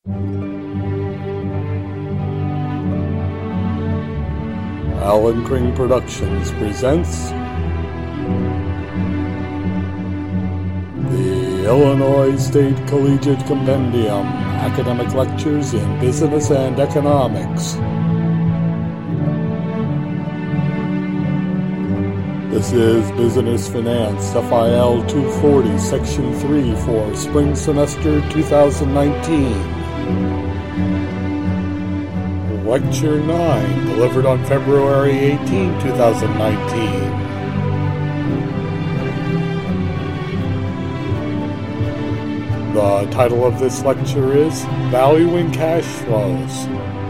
Alan Kring Productions presents the Illinois State Collegiate Compendium, Academic Lectures in Business and Economics. This is Business Finance, FIL 240, Section 3 for Spring Semester 2019. Lecture 9, delivered on February 18, 2019. The title of this lecture is Valuing Cash Flows.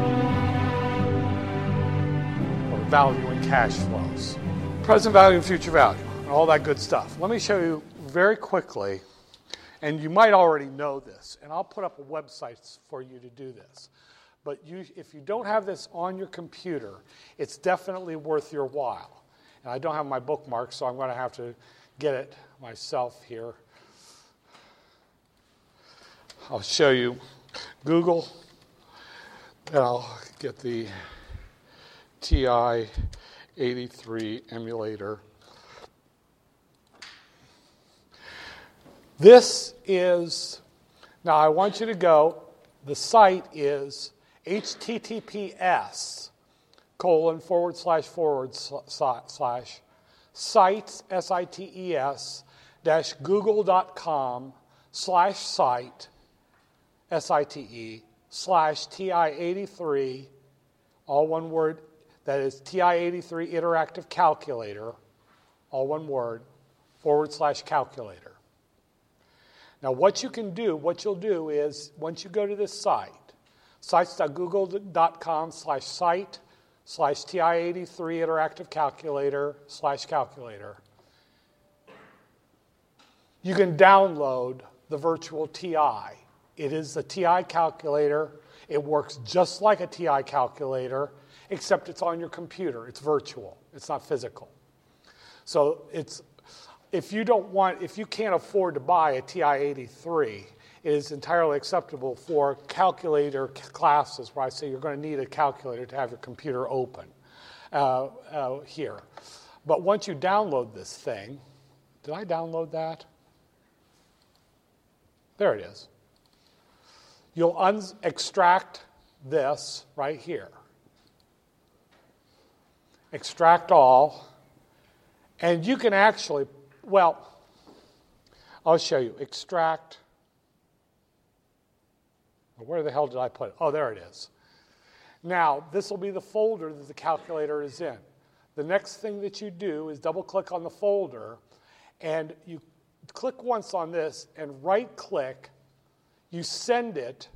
Or Valuing Cash Flows. Present value and future value, and all that good stuff. Let me show you very quickly, and you might already know this, and I'll put up a website for you to do this. But if you don't have this on your computer, it's definitely worth your while. And I don't have my bookmark, so I'm going to have to get it myself here. I'll show you Google, and I'll get the TI-83 emulator. This is, now I want you to go, the site is https:// sites, sites, -google.com/site, site/TI-83, all one word, that is TI-83 Interactive Calculator, all one word, /calculator. Now what you'll do is, once you go to this site, sites.google.com/site/TI-83 Interactive Calculator /calculator, you can download the virtual TI. It is the TI calculator. It works just like a TI calculator, except it's on your computer. It's virtual. It's not physical. So if you can't afford to buy a TI-83, it is entirely acceptable for calculator classes where I say you're going to need a calculator to have your computer open here. But once you download this thing, did I download that? There it is. You'll extract this right here. Extract all. And you can actually, I'll show you. Extract. Where the hell did I put it? Oh, there it is. Now, this will be the folder that the calculator is in. The next thing that you do is double-click on the folder, and you click once on this, and right-click. You send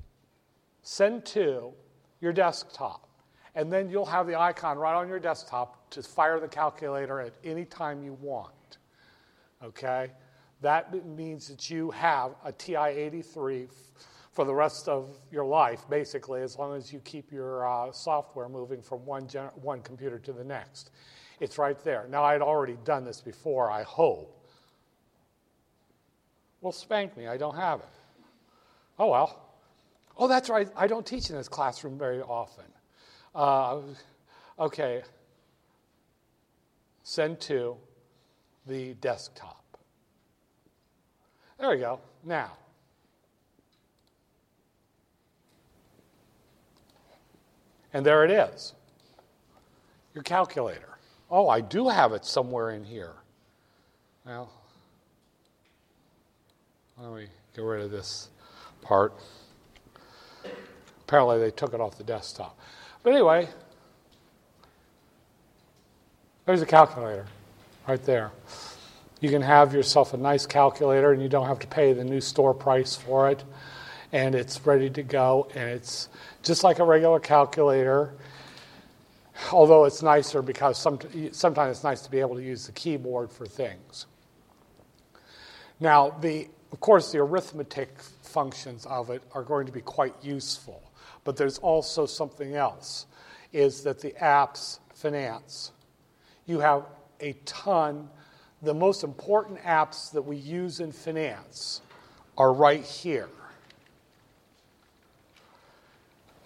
to your desktop. And then you'll have the icon right on your desktop to fire the calculator at any time you want. Okay? That means that you have a TI-83 for the rest of your life, basically, as long as you keep your software moving from one computer to the next. It's right there. Now, I'd already done this before, I hope. Well, spank me. I don't have it. Oh, well. Oh, that's right. I don't teach in this classroom very often. Okay. Send to the desktop. There we go. Now. And there it is. Your calculator. Oh, I do have it somewhere in here. Well, let me get rid of this part. Apparently they took it off the desktop. But anyway, there's a calculator right there. You can have yourself a nice calculator and you don't have to pay the new store price for it. And it's ready to go, and it's just like a regular calculator, although it's nicer because sometimes it's nice to be able to use the keyboard for things. Now, of course, the arithmetic functions of it are going to be quite useful, but there's also something else, is that the apps finance. You have a ton. The most important apps that we use in finance are right here.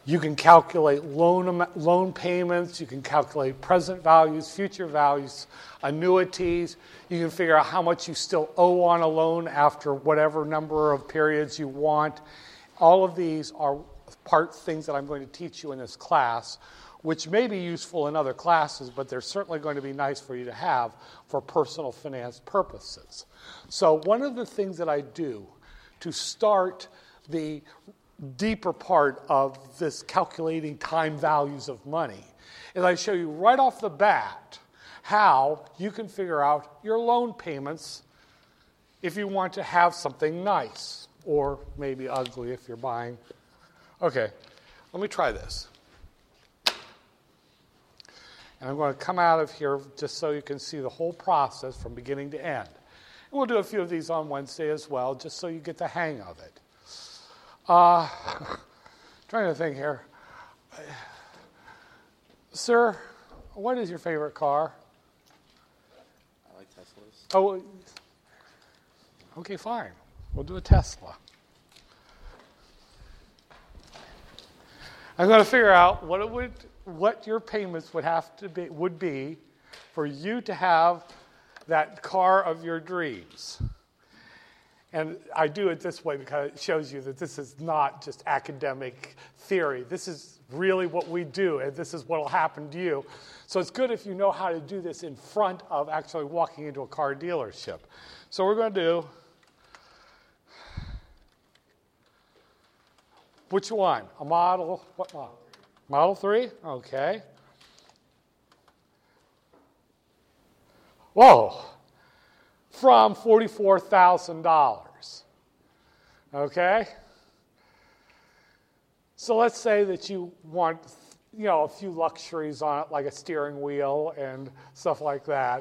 You can calculate loan payments. You can calculate present values, future values, annuities. You can figure out how much you still owe on a loan after whatever number of periods you want. All of these are things that I'm going to teach you in this class, which may be useful in other classes, but they're certainly going to be nice for you to have for personal finance purposes. So one of the things that I do to start the deeper part of this calculating time values of money is I show you right off the bat how you can figure out your loan payments if you want to have something nice or maybe ugly if you're buying. Okay, let me try this. And I'm going to come out of here just so you can see the whole process from beginning to end. And we'll do a few of these on Wednesday as well, just so you get the hang of it. Trying to think here. Sir, what is your favorite car? I like Teslas. Oh, okay, fine. We'll do a Tesla. I'm going to figure out what your payments would be for you to have that car of your dreams. And I do it this way because it shows you that this is not just academic theory. This is really what we do, and this is what will happen to you. So it's good if you know how to do this in front of actually walking into a car dealership. So we're going to do, which one? A model, what model? Model 3? Okay. Whoa. From $44,000. Okay? So let's say that you want, a few luxuries on it, like a steering wheel and stuff like that.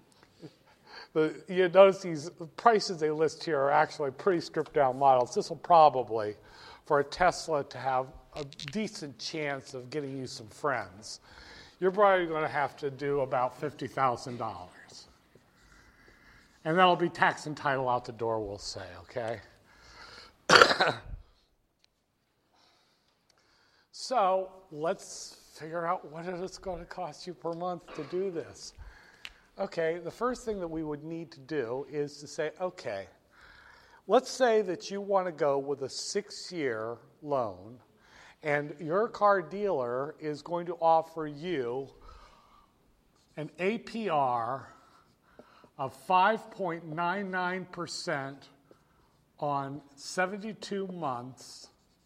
You notice these prices they list here are actually pretty stripped down models. This will probably, for a Tesla to have a decent chance of getting you some friends, you're probably going to have to do about $50,000. And that'll be tax and title out the door, we'll say, okay? So let's figure out what it's going to cost you per month to do this. Okay, the first thing that we would need to do is to say, okay, let's say that you want to go with a 6-year loan, and your car dealer is going to offer you an APR of 5.99% on 72 months.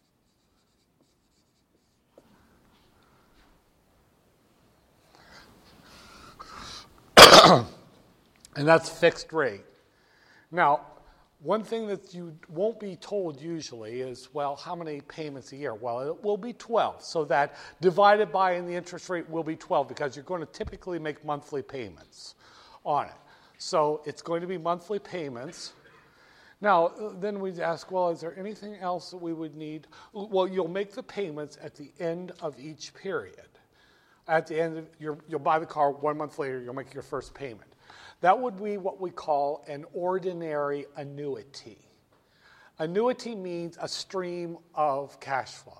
And that's fixed rate. Now, one thing that you won't be told usually is, well, how many payments a year? Well, it will be 12. So that divided by and the interest rate will be 12 because you're going to typically make monthly payments on it. So it's going to be monthly payments. Now, then we ask, well, is there anything else that we would need? Well, you'll make the payments at the end of each period. At the end, you'll buy the car 1 month later, you'll make your first payment. That would be what we call an ordinary annuity. Annuity means a stream of cash flow.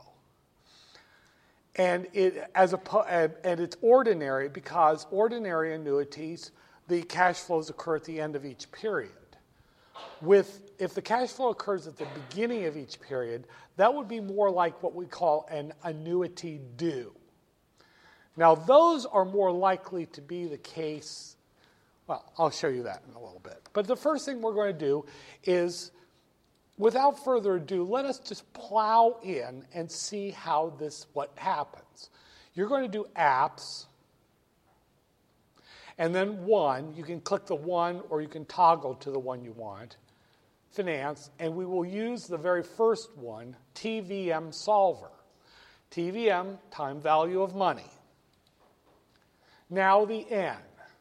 And it's ordinary because ordinary annuities, the cash flows occur at the end of each period. If the cash flow occurs at the beginning of each period, that would be more like what we call an annuity due. Now, those are more likely to be the case. Well, I'll show you that in a little bit. But the first thing we're going to do is, without further ado, let us just plow in and see what happens. You're going to do apps, and then one. You can click the one, or you can toggle to the one you want. Finance, and we will use the very first one, TVM Solver. TVM, time value of money. Now the N.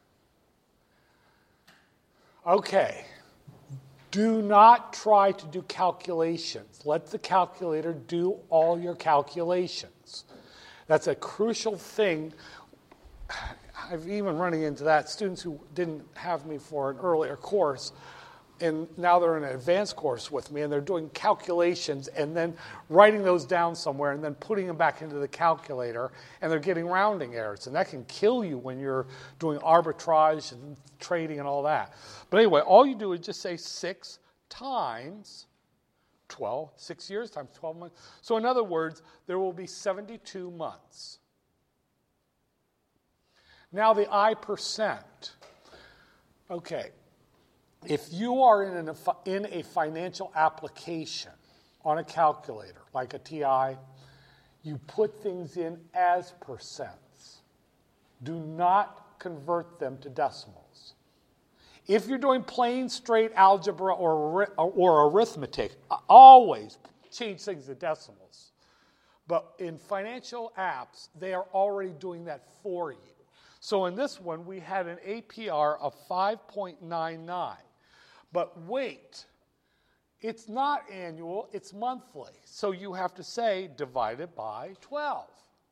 Okay. Do not try to do calculations. Let the calculator do all your calculations. That's a crucial thing. I've even running into that. Students who didn't have me for an earlier course and now they're in an advanced course with me, and they're doing calculations and then writing those down somewhere and then putting them back into the calculator, and they're getting rounding errors. And that can kill you when you're doing arbitrage and trading and all that. But anyway, all you do is just say 6 times 12, 6 years times 12 months. So in other words, there will be 72 months. Now the I%. Okay. If you are in a financial application on a calculator, like a TI, you put things in as percents. Do not convert them to decimals. If you're doing plain, straight algebra or arithmetic, always change things to decimals. But in financial apps, they are already doing that for you. So in this one, we had an APR of 5.99. But wait, it's not annual, it's monthly. So you have to say divided by 12.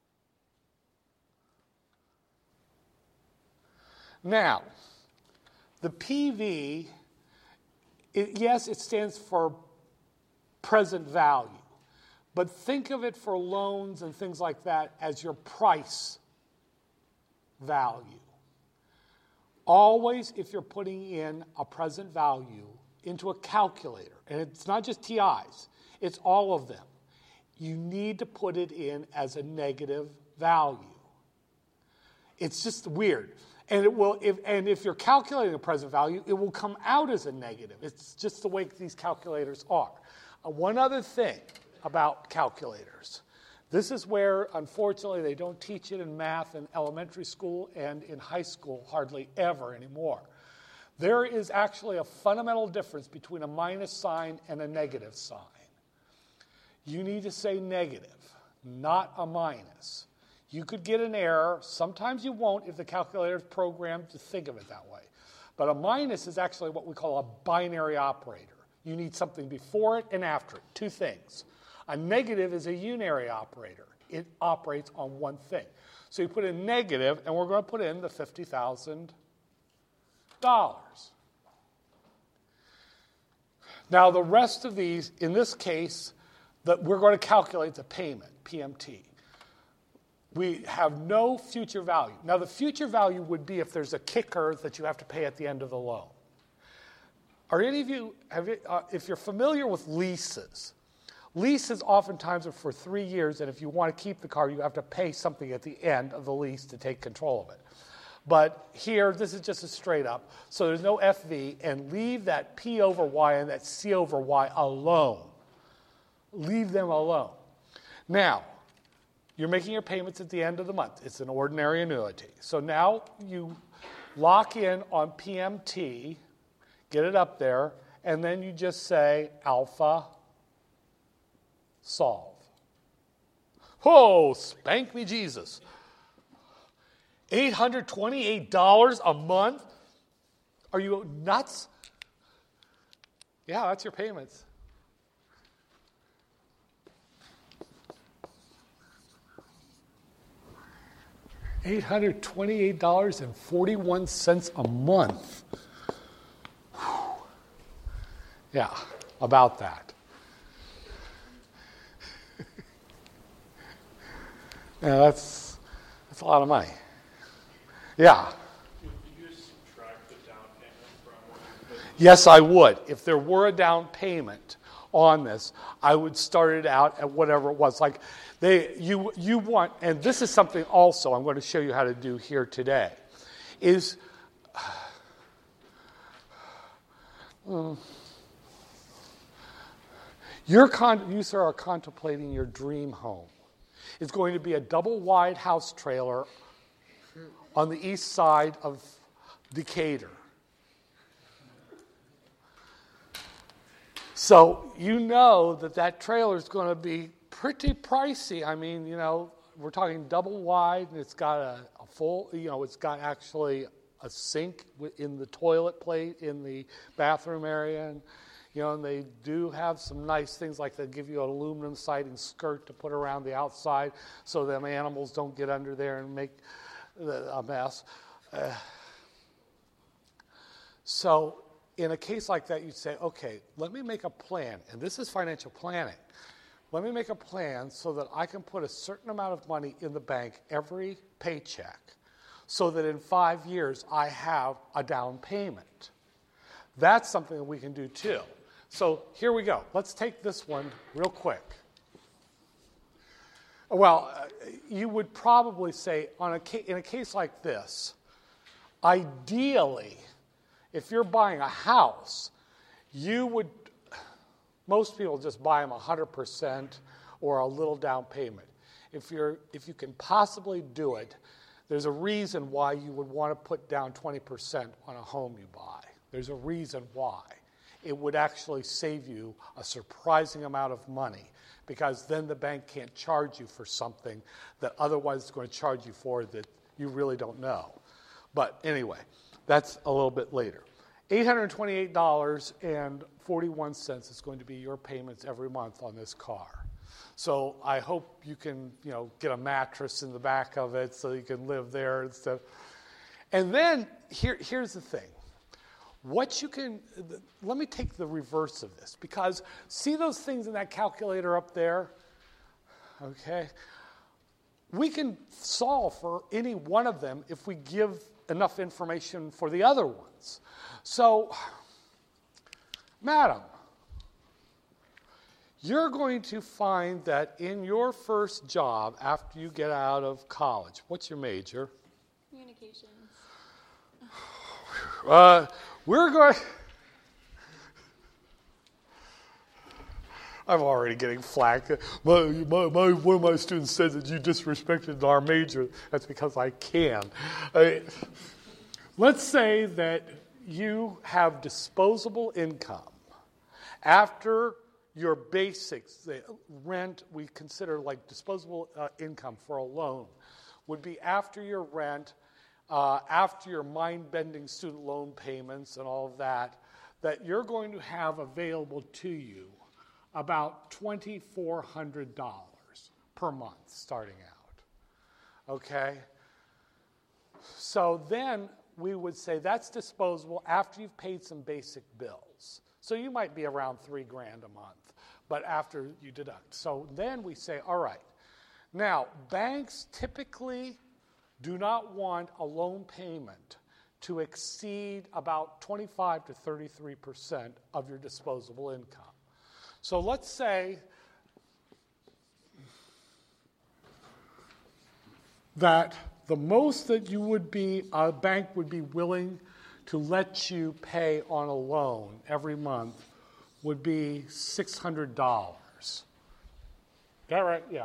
Now, the PV, yes, it stands for present value. But think of it for loans and things like that as your price value. Always, if you're putting in a present value into a calculator, and it's not just TIs, it's all of them, you need to put it in as a negative value. It's just weird. And it will, if you're calculating a present value, it will come out as a negative. It's just the way these calculators are. One other thing about calculators. This is where, unfortunately, they don't teach it in math in elementary school and in high school hardly ever anymore. There is actually a fundamental difference between a minus sign and a negative sign. You need to say negative, not a minus. You could get an error. Sometimes you won't if the calculator is programmed to think of it that way. But a minus is actually what we call a binary operator. You need something before it and after it, two things. A negative is a unary operator. It operates on one thing. So you put in negative, and we're going to put in the $50,000. Now the rest of these, in this case, that we're going to calculate the payment, PMT. We have no future value. Now the future value would be if there's a kicker that you have to pay at the end of the loan. Are any of you, if you're familiar with leases, leases oftentimes are for 3 years, and if you want to keep the car, you have to pay something at the end of the lease to take control of it. But here, this is just a straight up, so there's no FV, and leave that P over Y and that C over Y alone. Leave them alone. Now, you're making your payments at the end of the month. It's an ordinary annuity. So now you lock in on PMT, get it up there, and then you just say alpha solve. Oh, spank me Jesus. $828 a month? Are you nuts? Yeah, that's your payments. $828.41 a month. Whew. Yeah, about that. Yeah, that's a lot of money. Yeah. Would you subtract the down payment from what you put? Yes, I would. If there were a down payment on this, I would start it out at whatever it was. Like you want, and this is something also I'm going to show you how to do here today, is you are contemplating your dream home. It's going to be a double-wide house trailer on the east side of Decatur. So you know that trailer is going to be pretty pricey. I mean, we're talking double-wide, and it's got a full, it's got actually a sink in the toilet plate in the bathroom area, and they do have some nice things, like they give you an aluminum siding skirt to put around the outside so them animals don't get under there and make a mess. So in a case like that, you'd say, okay, let me make a plan, and this is financial planning. Let me make a plan so that I can put a certain amount of money in the bank every paycheck so that in 5 years I have a down payment. That's something that we can do too. So here we go. Let's take this one real quick. Well, you would probably say in a case like this, ideally, if you're buying a house, most people just buy them 100% or a little down payment. If you can possibly do it, there's a reason why you would want to put down 20% on a home you buy. There's a reason why. It would actually save you a surprising amount of money because then the bank can't charge you for something that otherwise is going to charge you for that you really don't know. But anyway, that's a little bit later. $828.41 is going to be your payments every month on this car. So I hope you can, get a mattress in the back of it so you can live there and stuff. And then here's the thing. Let me take the reverse of this, because see those things in that calculator up there? Okay. We can solve for any one of them if we give enough information for the other ones. So, madam, you're going to find that in your first job after you get out of college, what's your major? Communications. We're going... I'm already getting flack. One of my students said that you disrespected our major. That's because I can. Let's say that you have disposable income. After your basics, the rent, we consider like disposable income for a loan, would be after your rent, after your mind-bending student loan payments and all of that you're going to have available to you about $2,400 per month starting out. Okay? So then we would say that's disposable after you've paid some basic bills. So you might be around $3,000 a month, but after you deduct. So then we say, all right, now banks typically do not want a loan payment to exceed about 25 to 33% of your disposable income. So let's say that the most that a bank would be willing to let you pay on a loan every month would be $600. Is that right? Yeah.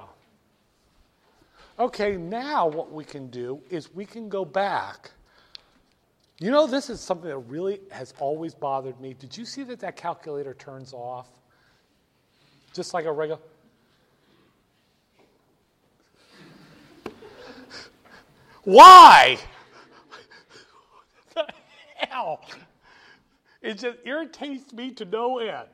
Okay, now what we can do is we can go back. This is something that really has always bothered me. Did you see that calculator turns off? Just like a regular... Why? What the hell? It just irritates me to no end.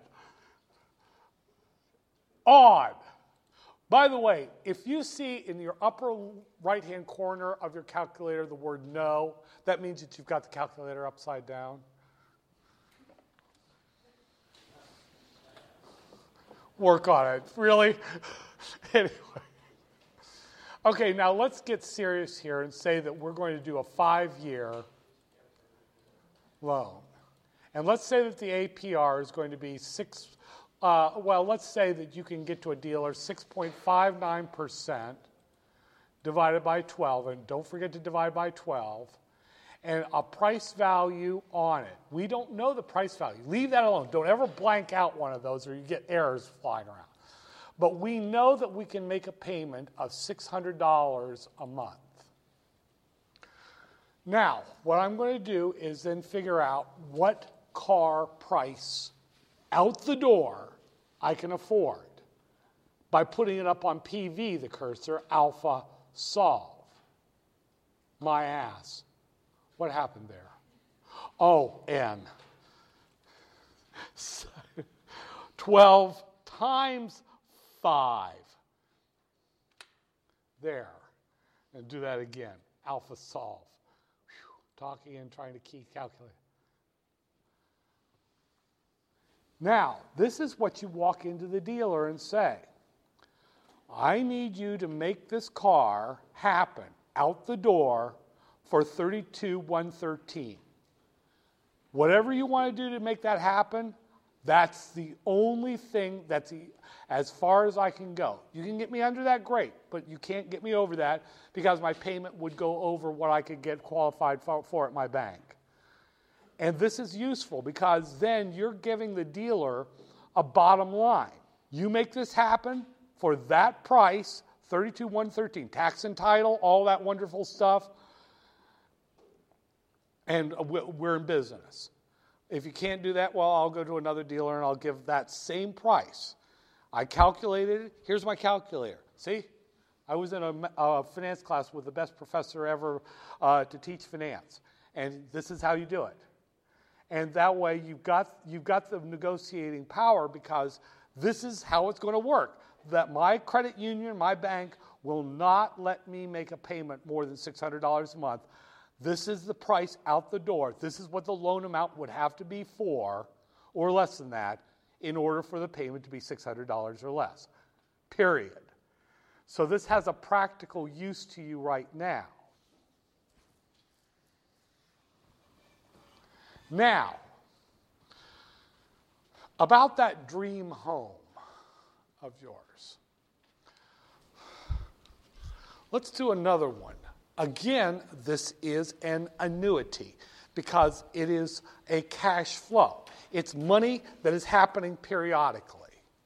On. By the way, if you see in your upper right-hand corner of your calculator the word no, that means that you've got the calculator upside down. Work on it. Really? Anyway. Okay, now let's get serious here and say that we're going to do a 5-year loan. And let's say that the APR is going to be let's say that you can get to a dealer 6.59% divided by 12, and don't forget to divide by 12, and a price value on it. We don't know the price value. Leave that alone. Don't ever blank out one of those or you get errors flying around. But we know that we can make a payment of $600 a month. Now, what I'm going to do is then figure out what car price out the door I can afford by putting it up on PV, the cursor, alpha, solve. My ass. What happened there? Oh, N. 12 times 5. There. And do that again. Alpha solve. Whew. Talking and trying to key calculate. Now, this is what you walk into the dealer and say, I need you to make this car happen out the door for $32,113. Whatever you want to do to make that happen, that's the only thing as far as I can go. You can get me under that, great, but you can't get me over that because my payment would go over what I could get qualified for at my bank. And this is useful because then you're giving the dealer a bottom line. You make this happen for that price, $32,113, tax and title, all that wonderful stuff, and we're in business. If you can't do that, well, I'll go to another dealer and I'll give that same price. I calculated it. Here's my calculator. See? I was in a finance class with the best professor ever to teach finance. And this is how you do it. And that way you've got the negotiating power because this is how it's going to work. That my credit union, my bank, will not let me make a payment more than $600 a month. This is the price out the door. This is what the loan amount would have to be for, or less than that, in order for the payment to be $600 or less, period. So this has a practical use to you right now. Now, about that dream home of yours. Let's do another one. Again, this is an annuity because it is a cash flow. It's money that is happening periodically.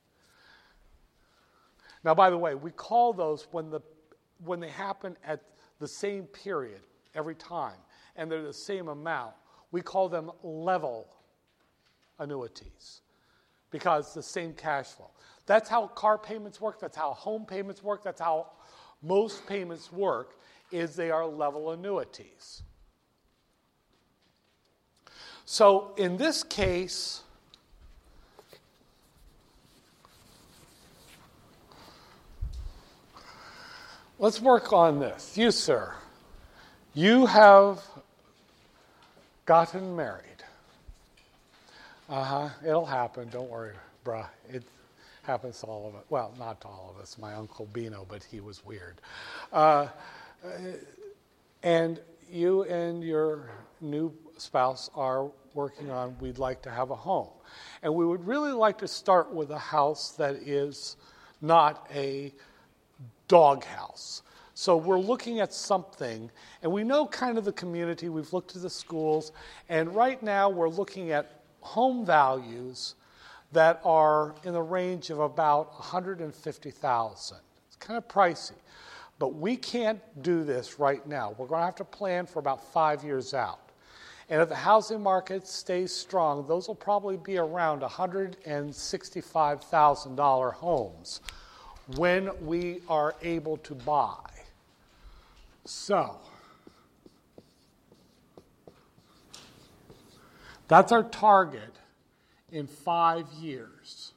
Now, by the way, we call those when they happen at the same period every time and they're the same amount, we call them level annuities because the same cash flow. That's how car payments work. That's how home payments work. That's how most payments work, is they are level annuities. So in this case, let's work on this. You, sir, you have gotten married. It'll happen. Don't worry, bruh. It happens to all of us. Well, not to all of us. My Uncle Bino, but he was weird. And you and your new spouse are working on, we'd like to have a home. And we would really like to start with a house that is not a dog house. So we're looking at something, and we know kind of the community, we've looked at the schools, and right now we're looking at home values that are in the range of about $150,000. It's kind of pricey, but we can't do this right now. We're going to have to plan for about 5 years out. And if the housing market stays strong, those will probably be around $165,000 homes when we are able to buy. So, that's our target in 5 years.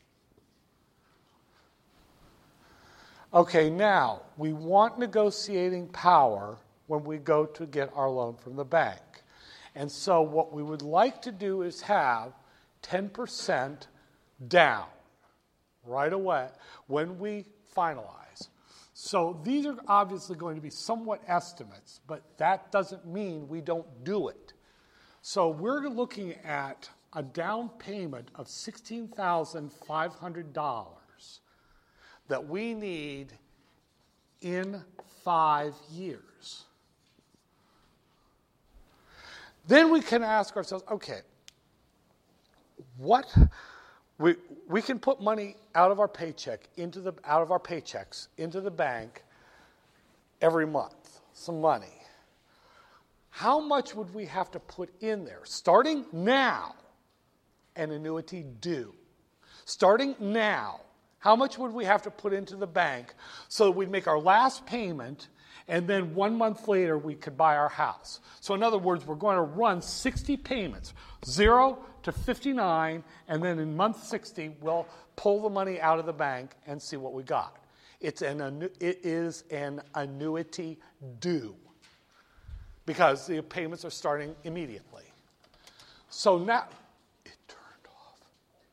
Okay, now, we want negotiating power when we go to get our loan from the bank. And so what we would like to do is have 10% down right away when we finalize. So these are obviously going to be somewhat estimates, but that doesn't mean we don't do it. So we're looking at a down payment of $16,500 that we need in 5 years. Then we can ask ourselves, okay, what we can put money out of our paychecks into the bank every month, some money. How much would we have to put in there? Starting now, an annuity due. Starting now, how much would we have to put into the bank so that we'd make our last payment and then 1 month later we could buy our house? So in other words, we're going to run 60 payments, 0 to 59, and then in month 60 we'll pull the money out of the bank and see what we got. It is an annuity due because the payments are starting immediately. So now, it turned off.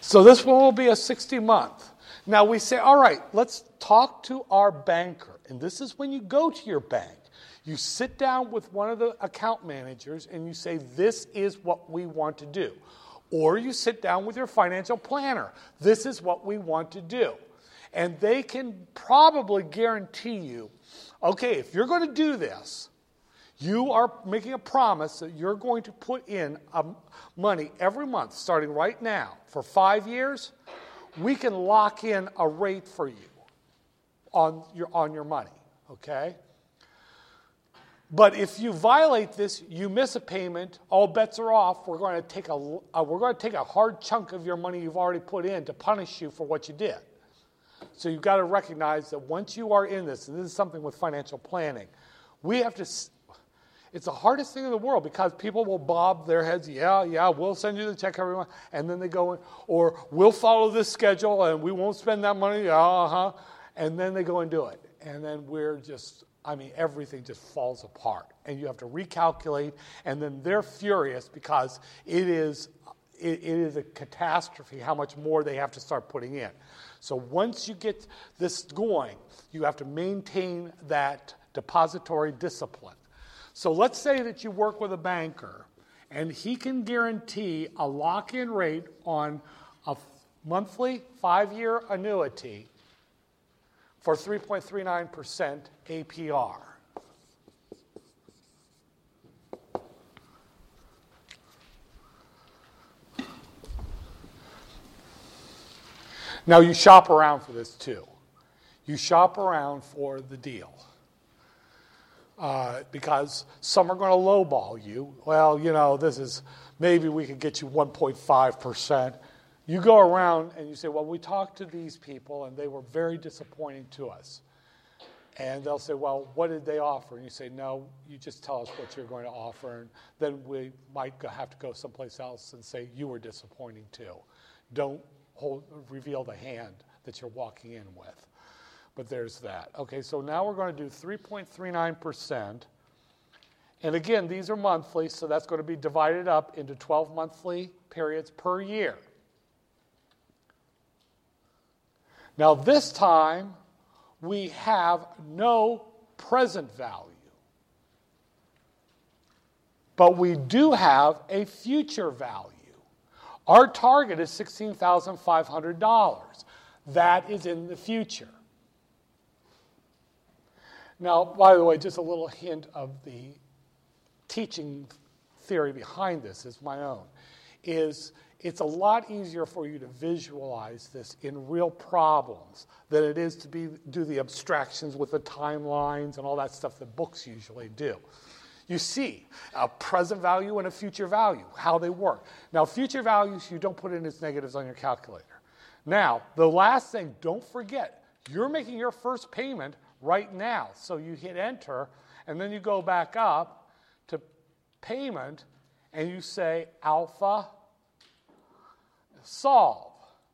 So this one will be a 60-month. Now we say, all right, let's talk to our banker. And this is when you go to your bank. You sit down with one of the account managers and you say, this is what we want to do. Or you sit down with your financial planner. This is what we want to do. And they can probably guarantee you, okay, if you're going to do this, you are making a promise that you're going to put in money every month, starting right now, for 5 years. We can lock in a rate for you on your money, okay? But if you violate this, you miss a payment, all bets are off. We're going to take a hard chunk of your money you've already put in to punish you for what you did. So you've got to recognize that once you are in this, and this is something with financial planning, we have to. It's the hardest thing in the world because people will bob their heads. Yeah, we'll send you the check every month, and then they go in, or we'll follow this schedule and we won't spend that money. And then they go and do it, and then everything just falls apart, and you have to recalculate, and then they're furious because it is a catastrophe how much more they have to start putting in. So once you get this going, you have to maintain that depository discipline. So let's say that you work with a banker, and he can guarantee a lock-in rate on a monthly 5-year annuity for 3.39% APR. Now you shop around for this too. You shop around for the deal. Because some are going to lowball you. Well, maybe we could get you 1.5%. You go around and you say, well, we talked to these people and they were very disappointing to us. And they'll say, well, what did they offer? And you say, no, you just tell us what you're going to offer. And then we might have to go someplace else and say, you were disappointing too. Don't reveal the hand that you're walking in with. But there's that. Okay, so now we're going to do 3.39%. And again, these are monthly, so that's going to be divided up into 12 monthly periods per year. Now this time, we have no present value. But we do have a future value. Our target is $16,500. That is in the future. Now, by the way, just a little hint of the teaching theory behind this is my own, is it's a lot easier for you to visualize this in real problems than it is to do the abstractions with the timelines and all that stuff that books usually do. You see a present value and a future value, how they work. Now, future values, you don't put in as negatives on your calculator. Now, the last thing, don't forget, you're making your first payment right now. So you hit enter, and then you go back up to payment, and you say alpha solve.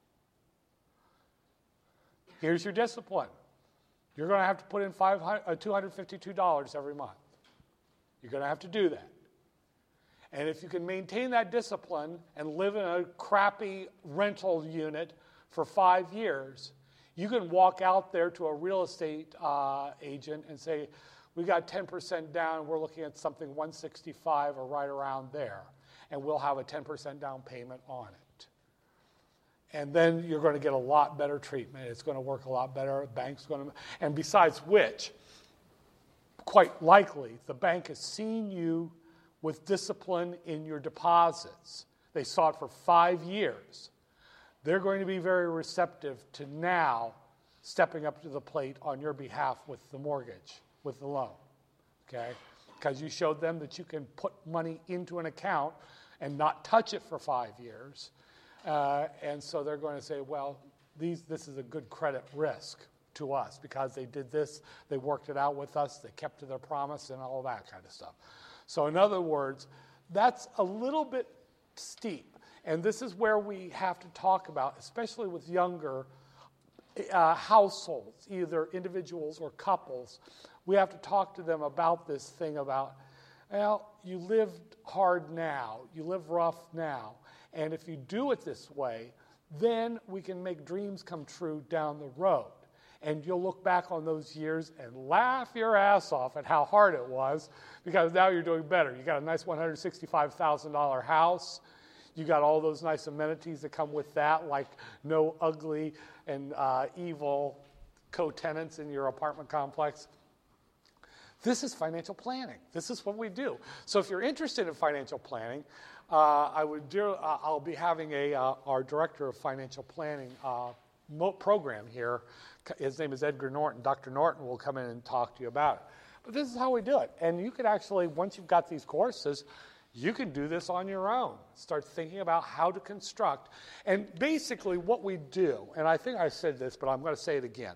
Here's your discipline. You're going to have to put in $252 every month. You're going to have to do that. And if you can maintain that discipline and live in a crappy rental unit for 5 years, you can walk out there to a real estate agent and say, we got 10% down, we're looking at something 165 or right around there, and we'll have a 10% down payment on it. And then you're going to get a lot better treatment. It's going to work a lot better. The bank's going to, and besides which, quite likely, the bank has seen you with discipline in your deposits. They saw it for 5 years. They're going to be very receptive to now stepping up to the plate on your behalf with the mortgage, with the loan, okay? Because you showed them that you can put money into an account and not touch it for 5 years. And so they're going to say, well, this is a good credit risk to us because they did this, they worked it out with us, they kept to their promise and all that kind of stuff. So in other words, that's a little bit steep. And this is where we have to talk about, especially with younger households, either individuals or couples, we have to talk to them about this thing about, well, you lived hard now, you live rough now, and if you do it this way, then we can make dreams come true down the road. And you'll look back on those years and laugh your ass off at how hard it was, because now you're doing better. You got a nice $165,000 house. You got all those nice amenities that come with that, like no ugly and evil co-tenants in your apartment complex. This is financial planning. This is what we do. So if you're interested in financial planning, I'll be having our director of financial planning program here. His name is Edgar Norton. Dr. Norton will come in and talk to you about it. But this is how we do it. And you could actually, once you've got these courses, you can do this on your own. Start thinking about how to construct. And basically what we do, and I think I said this, but I'm going to say it again.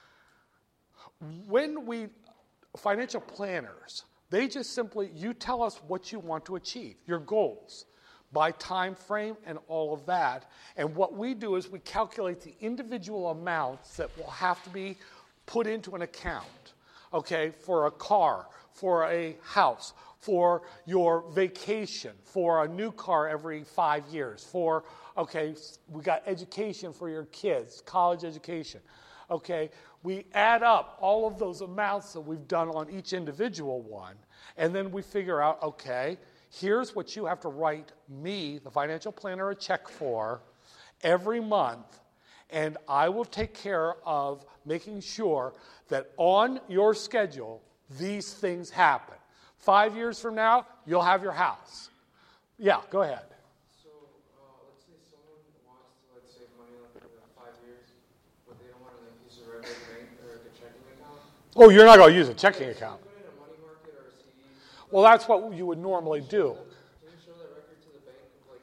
Financial planners, they just simply, you tell us what you want to achieve, your goals, by time frame and all of that. And what we do is we calculate the individual amounts that will have to be put into an account, okay, for a car, for a house, for your vacation, for a new car every 5 years, we got education for your kids, college education. Okay, we add up all of those amounts that we've done on each individual one, and then we figure out, okay, here's what you have to write me, the financial planner, a check for every month, and I will take care of making sure that on your schedule, these things happen. 5 years from now, you'll have your house. Yeah, go ahead. So let's say someone wants to, save money for 5 years, but they don't want to use a regular bank or a checking account. Oh, you're not going to use a checking account. Put in a money market or a CD. Well, that's what you would normally do. Can you show that record to the bank of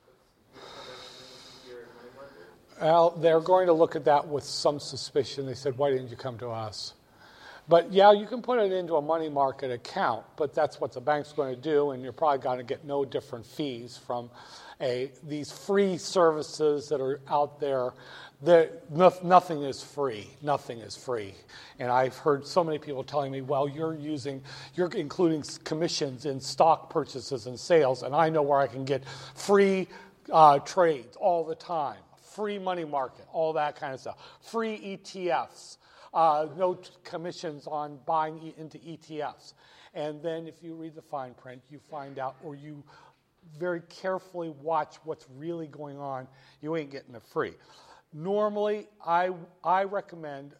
your money market? Well, they're going to look at that with some suspicion. They said, why didn't you come to us? But yeah, you can put it into a money market account, but that's what the bank's going to do, and you're probably going to get no different fees from these free services that are out there. Nothing is free. Nothing is free. And I've heard so many people telling me, well, you're including commissions in stock purchases and sales, and I know where I can get free trades all the time, free money market, all that kind of stuff, free ETFs. No commissions on buying into ETFs. And then if you read the fine print, you find out, or you very carefully watch what's really going on, you ain't getting it free. Normally, I recommend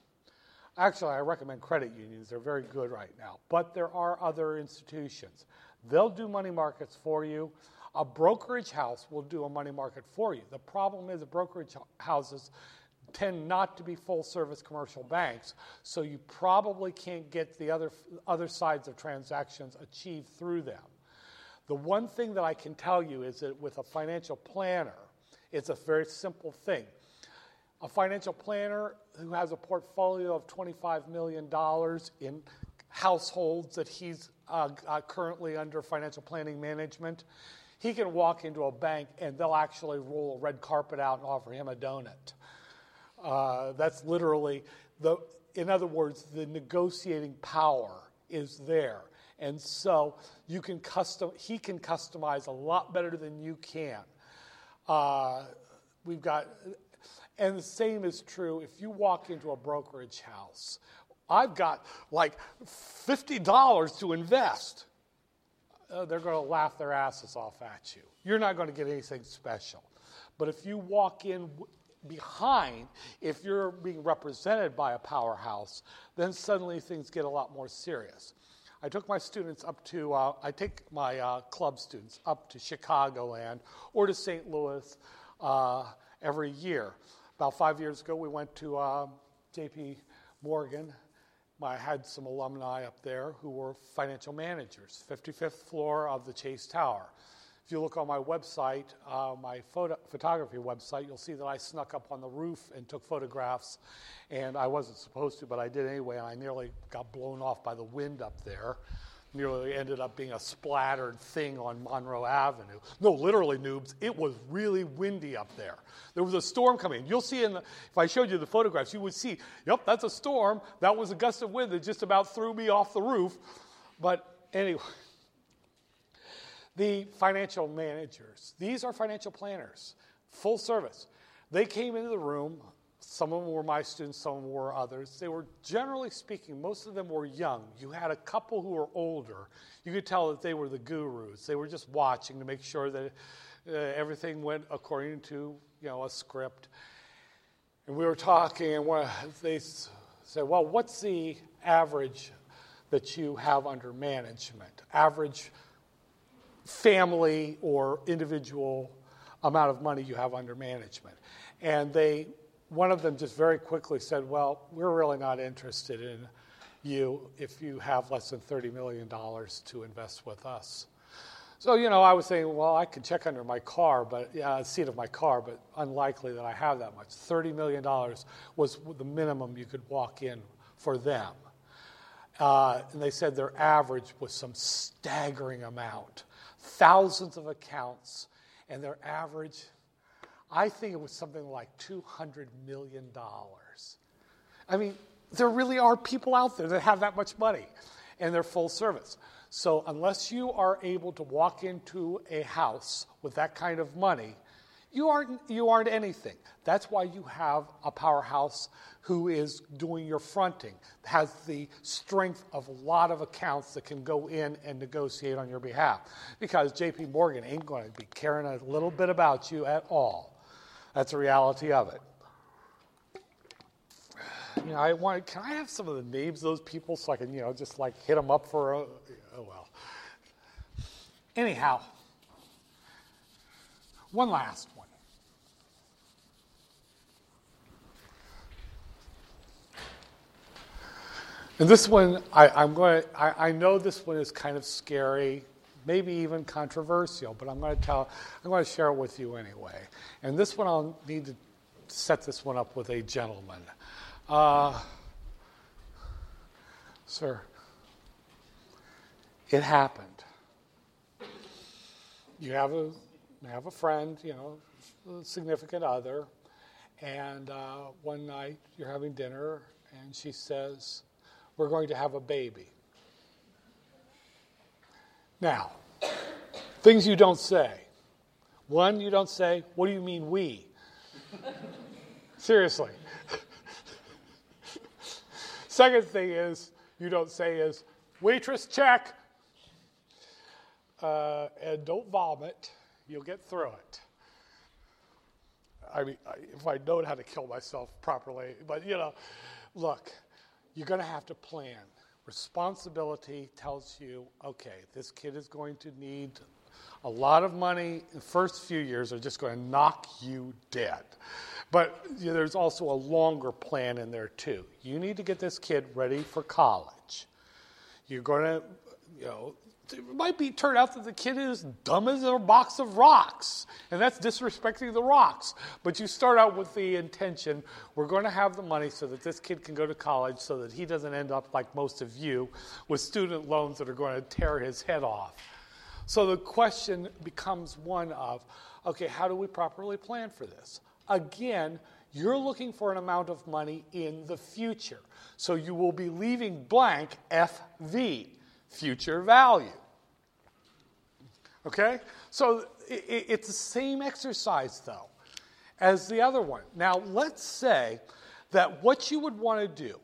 credit unions. They're very good right now. But there are other institutions. They'll do money markets for you. A brokerage house will do a money market for you. The problem is the brokerage houses tend not to be full-service commercial banks, so you probably can't get the other sides of transactions achieved through them. The one thing that I can tell you is that with a financial planner, it's a very simple thing. A financial planner who has a portfolio of $25 million in households that he's currently under financial planning management, he can walk into a bank and they'll actually roll a red carpet out and offer him a donut. That's literally, in other words, the negotiating power is there. And so he can customize a lot better than you can. And the same is true if you walk into a brokerage house. I've got like $50 to invest. They're going to laugh their asses off at you. You're not going to get anything special. But if you walk in behind, if you're being represented by a powerhouse, then suddenly things get a lot more serious. I took my students I take my club students up to Chicagoland or to St. Louis every year. About 5 years ago, we went to J.P. Morgan. I had some alumni up there who were financial managers, 55th floor of the Chase Tower. If you look on my website, my photography website, you'll see that I snuck up on the roof and took photographs, and I wasn't supposed to, but I did anyway, and I nearly got blown off by the wind up there. Nearly ended up being a splattered thing on Monroe Avenue. No, literally, noobs, it was really windy up there. There was a storm coming. You'll see if I showed you the photographs, you would see, yep, that's a storm. That was a gust of wind that just about threw me off the roof. But anyway, the financial managers, these are financial planners. full service. They came into the room. Some of them were my students, some of them were others. They were, generally speaking, most of them were young. You had a couple who were older. You could tell that they were the gurus. They were just watching to make sure that everything went according to, a script. And we were talking, and they said, well, what's the average that you have under management? Average family or individual amount of money you have under management. And one of them just very quickly said, well, we're really not interested in you if you have less than $30 million to invest with us. So, I was saying, well, I could check under my car, seat of my car, but unlikely that I have that much. $30 million was the minimum you could walk in for them. And they said their average was some staggering amount. Thousands of accounts, and their average, I think it was something like $200 million. I mean, there really are people out there that have that much money, and they're full service. So unless you are able to walk into a house with that kind of money, you aren't anything. That's why you have a powerhouse who is doing your fronting, has the strength of a lot of accounts that can go in and negotiate on your behalf. Because J.P. Morgan ain't going to be caring a little bit about you at all. That's the reality of it. Can I have some of the names of those people so I can, just like hit them up for oh well. Anyhow, one last one. And this one, I know this one is kind of scary, maybe even controversial, but I'm going to share it with you anyway. And this one, I'll need to set this one up with a gentleman. Sir, it happened. You have a friend, a significant other, and one night you're having dinner, and she says, we're going to have a baby. Now, things you don't say. One, you don't say, what do you mean we? Seriously. Second thing you don't say is, waitress, check. And don't vomit. You'll get through it. I mean, if I know how to kill myself properly. But, look, you're going to have to plan. Responsibility tells you, okay, this kid is going to need a lot of money. The first few years are just going to knock you dead. But there's also a longer plan in there, too. You need to get this kid ready for college. You're going to, it might turn out that the kid is dumb as a box of rocks, and that's disrespecting the rocks. But you start out with the intention, we're going to have the money so that this kid can go to college so that he doesn't end up like most of you with student loans that are going to tear his head off. So the question becomes one of, okay, how do we properly plan for this? Again, you're looking for an amount of money in the future. So you will be leaving blank FV, future value. Okay? So it's the same exercise, though, as the other one. Now, let's say that what you would want to do,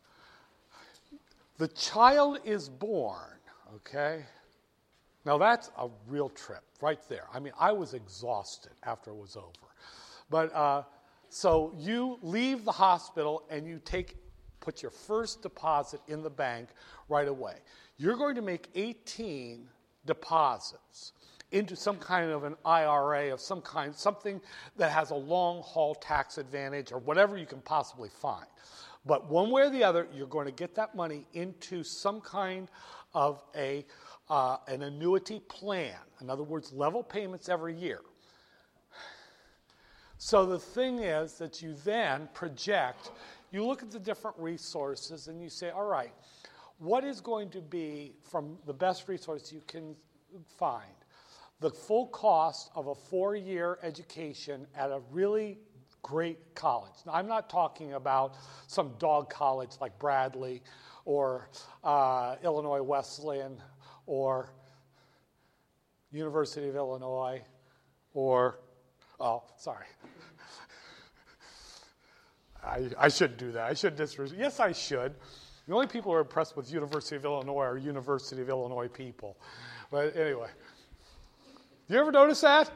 the child is born, okay? Now, that's a real trip right there. I mean, I was exhausted after it was over. But so you leave the hospital and you put your first deposit in the bank right away. You're going to make 18 deposits into some kind of an IRA of some kind, something that has a long-haul tax advantage or whatever you can possibly find. But one way or the other, you're going to get that money into some kind of an annuity plan. In other words, level payments every year. So the thing is that you then project, you look at the different resources and you say, all right, what is going to be, from the best resource you can find, the full cost of a 4-year education at a really great college? Now, I'm not talking about some dog college like Bradley or Illinois Wesleyan or University of Illinois or Oh, sorry. I shouldn't do that. I should disrespect. Yes, I should. The only people who are impressed with University of Illinois are University of Illinois people. But anyway. You ever notice that?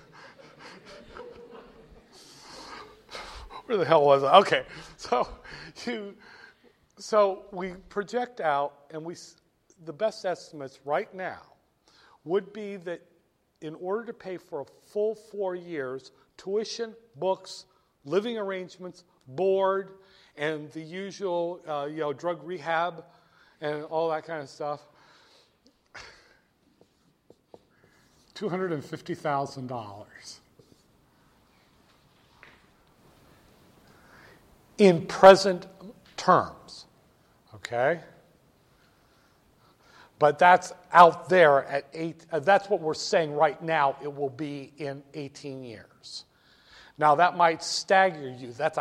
Where the hell was I? Okay. So we project out, and the best estimates right now would be that in order to pay for a full 4 years, tuition, books, living arrangements, board, and the usual, drug rehab and all that kind of stuff, $250,000 in present terms, okay? But that's out there at that's what we're saying right now it will be in 18 years. Now, that might stagger you. That's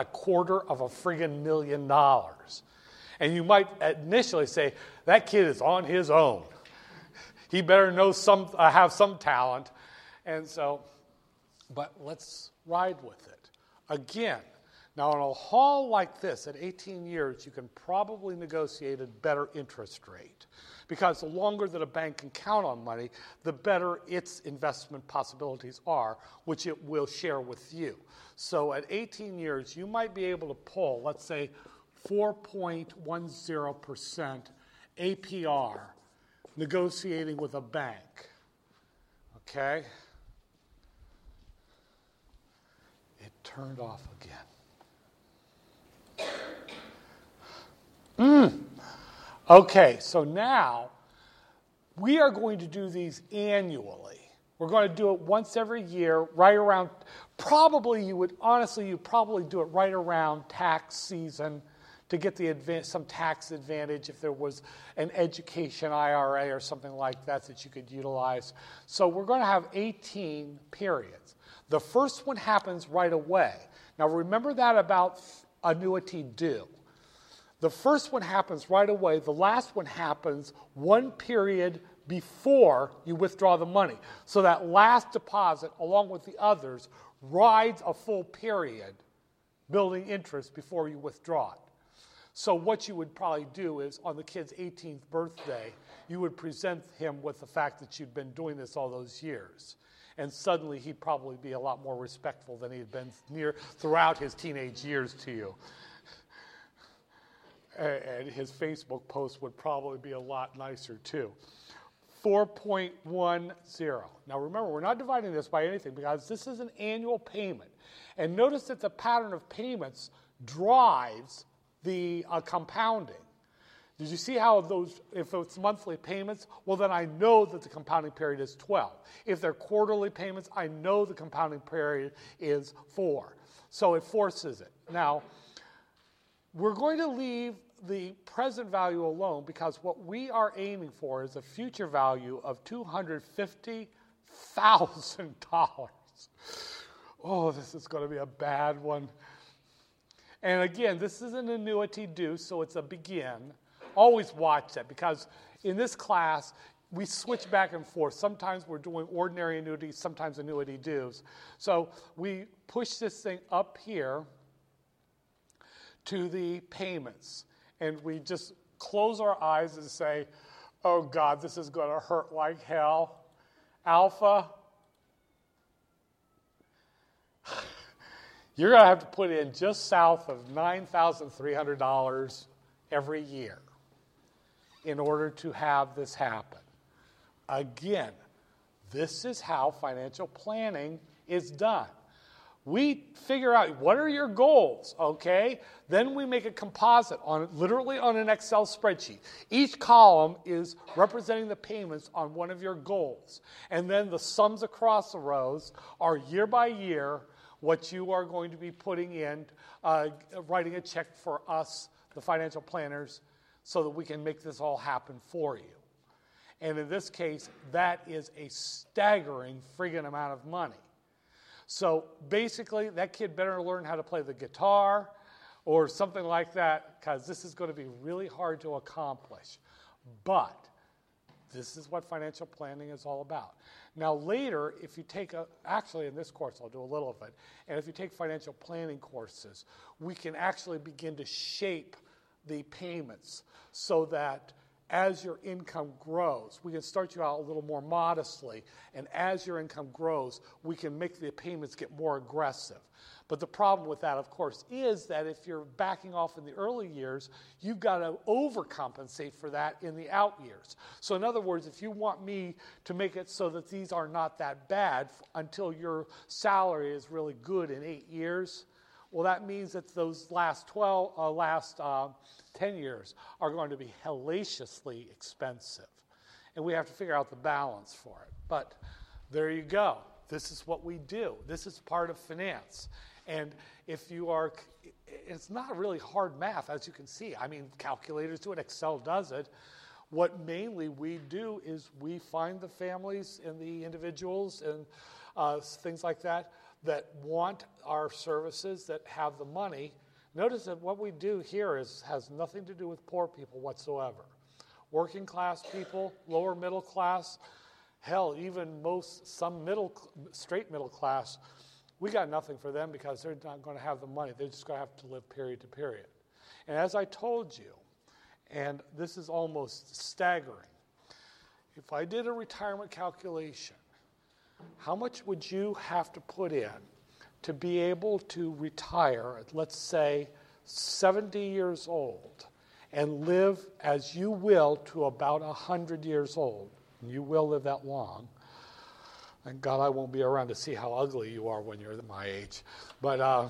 $250,000. And you might initially say, that kid is on his own. He better know have some talent. And so, but let's ride with it. Again, now in a haul like this, at 18 years, you can probably negotiate a better interest rate. Because the longer that a bank can count on money, the better its investment possibilities are, which it will share with you. So at 18 years, you might be able to pull, let's say, 4.10% APR negotiating with a bank. Okay? It turned off again. Okay, so now we are going to do these annually. We're going to do it once every year, right around, you'd probably do it right around tax season to get some tax advantage if there was an education IRA or something like that you could utilize. So we're going to have 18 periods. The first one happens right away. Now remember that about annuity due. The first one happens right away. The last one happens one period before you withdraw the money. So that last deposit, along with the others, rides a full period, building interest before you withdraw it. So what you would probably do is on the kid's 18th birthday, you would present him with the fact that you'd been doing this all those years. And suddenly he'd probably be a lot more respectful than he'd been throughout his teenage years to you. And his Facebook post would probably be a lot nicer too. 4.10. Now remember, we're not dividing this by anything because this is an annual payment. And notice that the pattern of payments drives the compounding. Did you see how if it's monthly payments, well then I know that the compounding period is 12. If they're quarterly payments, I know the compounding period is 4. So it forces it. Now, we're going to leave the present value alone because what we are aiming for is a future value of $250,000. Oh, this is going to be a bad one. And again, this is an annuity due, so it's a begin. Always watch that because in this class, we switch back and forth. Sometimes we're doing ordinary annuities, sometimes annuity dues. So we push this thing up here to the payments. And we just close our eyes and say, oh God, this is going to hurt like hell. Alpha, you're going to have to put in just south of $9,300 every year in order to have this happen. Again, this is how financial planning is done. We figure out what are your goals, okay? Then we make a composite literally on an Excel spreadsheet. Each column is representing the payments on one of your goals. And then the sums across the rows are year by year what you are going to be putting in, writing a check for us, the financial planners, so that we can make this all happen for you. And in this case, that is a staggering friggin' amount of money. So basically, that kid better learn how to play the guitar or something like that because this is going to be really hard to accomplish. But This is what financial planning is all about. Now later, if you take actually in this course I'll do a little of it, and if you take financial planning courses, we can actually begin to shape the payments so that as your income grows, we can start you out a little more modestly, and as your income grows, we can make the payments get more aggressive. But the problem with that, of course, is that if you're backing off in the early years, you've got to overcompensate for that in the out years. So in other words, if you want me to make it so that these are not that bad until your salary is really good in 8 years, well, that means that those last 10 years are going to be hellaciously expensive. And we have to figure out the balance for it. But there you go. This is what we do. This is part of finance. And if you are, it's not really hard math, as you can see. I mean, calculators do it, Excel does it. What mainly we do is we find the families and the individuals and things like that want our services, that have the money. Notice that what we do here has nothing to do with poor people whatsoever. Working class people, lower middle class, hell, even some straight middle class, we got nothing for them because they're not going to have the money. They're just going to have to live period to period. And as I told you, and this is almost staggering, if I did a retirement calculation, how much would you have to put in to be able to retire at, let's say, 70 years old and live as you will to about 100 years old? And you will live that long. Thank God I won't be around to see how ugly you are when you're my age. But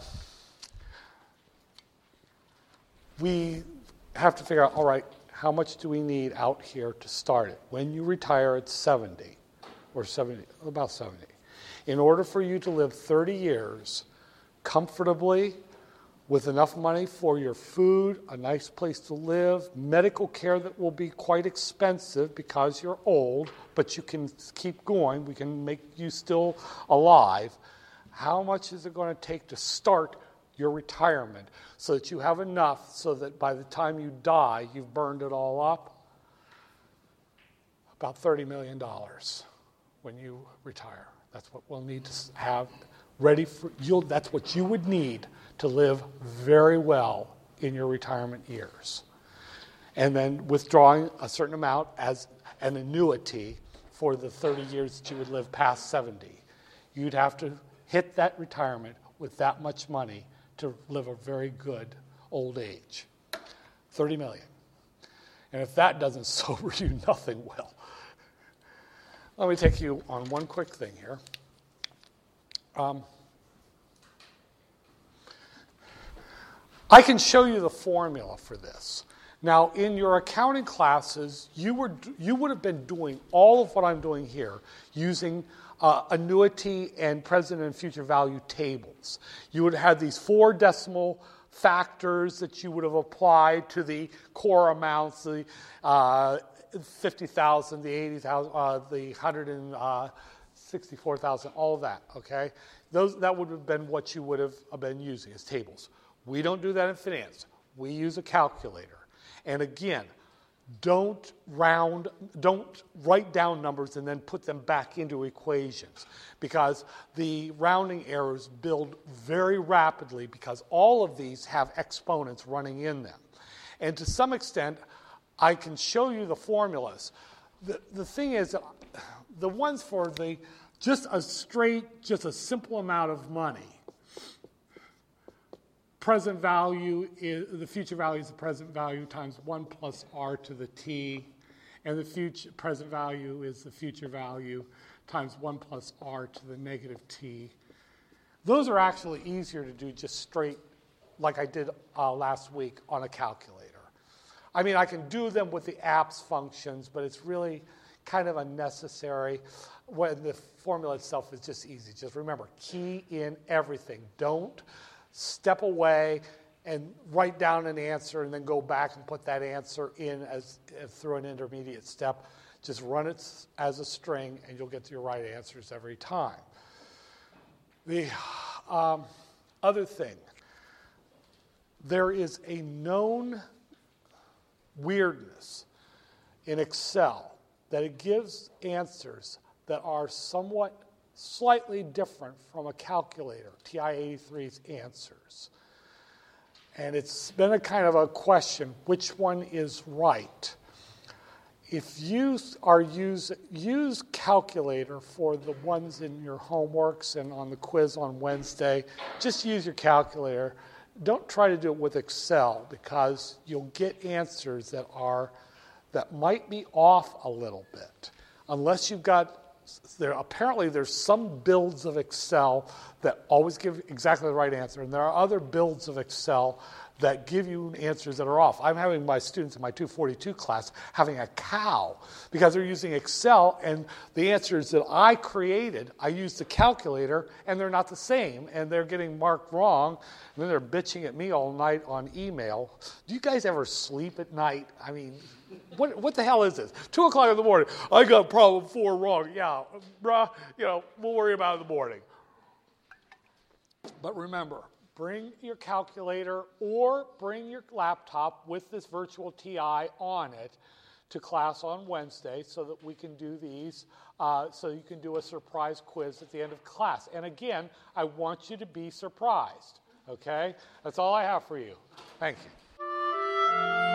we have to figure out, all right, how much do we need out here to start it? When you retire at 70, or 70, about 70, in order for you to live 30 years comfortably with enough money for your food, a nice place to live, medical care that will be quite expensive because you're old, but you can keep going, we can make you still alive, how much is it going to take to start your retirement so that you have enough so that by the time you die, you've burned it all up? About $30 million when you retire. That's what we'll need to have ready for you. That's what you would need to live very well in your retirement years. And then withdrawing a certain amount as an annuity for the 30 years that you would live past 70. You'd have to hit that retirement with that much money to live a very good old age. 30 million. And if that doesn't sober you, nothing will. Let me take you on one quick thing here. I can show you the formula for this. Now, in your accounting classes, you would have been doing all of what I'm doing here using annuity and present and future value tables. You would have had these 4 decimal factors that you would have applied to the core amounts, the 50,000, the 80,000, the 164,000, all of that, okay? That would have been what you would have been using as tables. We don't do that in finance. We use a calculator. And again, don't write down numbers and then put them back into equations, because the rounding errors build very rapidly because all of these have exponents running in them. And to some extent, I can show you the formulas. The thing is, the ones for just a simple amount of money. Present value is the future value is the present value times 1 plus r to the t, and the present value is the future value times 1 plus r to the negative t. Those are actually easier to do just straight, like I did last week on a calculator. I mean, I can do them with the apps functions, but it's really kind of unnecessary when the formula itself is just easy. Just remember, key in everything. Don't step away and write down an answer and then go back and put that answer in as through an intermediate step. Just run it as a string and you'll get to your right answers every time. The other thing, there is a known weirdness in Excel that it gives answers that are somewhat slightly different from a calculator, TI-83's answers. And it's been a kind of a question, which one is right? If you are use calculator for the ones in your homeworks and on the quiz on Wednesday, just use your calculator. Don't try to do it with Excel because you'll get answers that might be off a little bit. Unless you've got, apparently there's some builds of Excel that always give exactly the right answer, and there are other builds of Excel that give you answers that are off. I'm having my students in my 242 class having a cow because they're using Excel, and the answers that I created, I used the calculator, and they're not the same, and they're getting marked wrong, and then they're bitching at me all night on email. Do you guys ever sleep at night? I mean, what the hell is this? 2 o'clock in the morning, I got problem 4 wrong. Yeah, bruh, we'll worry about it in the morning. But remember, bring your calculator or bring your laptop with this virtual TI on it to class on Wednesday so that we can do these, so you can do a surprise quiz at the end of class. And again, I want you to be surprised, okay? That's all I have for you. Thank you.